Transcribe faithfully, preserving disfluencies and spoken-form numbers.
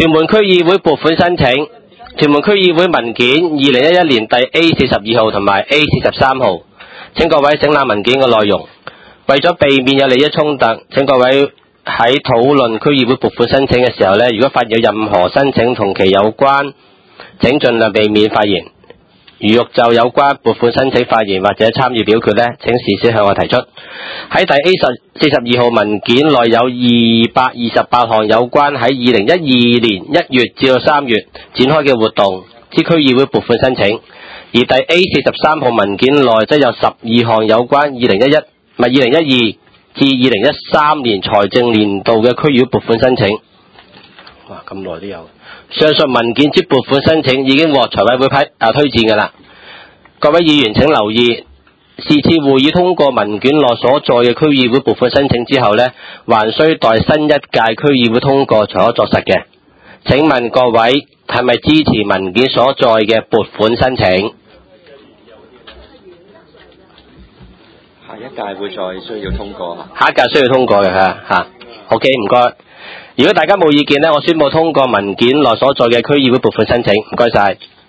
屯門區議會撥款申請，屯門區議會文件二零一一年第 A 四十二號同埋 A 四十三號，請各位省覽文件嘅內容。為咗避免有利益衝突，請各位喺討論區議會撥款申請嘅時候呢，如果發現有任何申請同其有關，請盡量避免發言。如欲就有關撥款申請發言或者參與表決呢，請事先向我提出。喺第 A 四十二號文件內有二百二十八項有關喺二零一二年一月至到三月展開嘅活動之區議會撥款申請，而第 A 四十三號文件內則有十二項有關二零一一唔係二零一二至二零一三年財政年度嘅區議會撥款申請。哇，咁耐都有。上述文件之撥款申請已經獲財委會批啊推薦㗎啦。各位議員請留意，是次會議通過文件內所載嘅區議會撥款申請之後呢，還需待新一屆區議會通過才可作實嘅。請問各位係咪支持文件所載嘅撥款申請？ 下一屆會再需要通過。 下一屆需要通過嘅嚇嚇。OK， 唔該。如果大家冇意見呢，我宣布通過文件內所載嘅區議會撥款申請。唔該晒。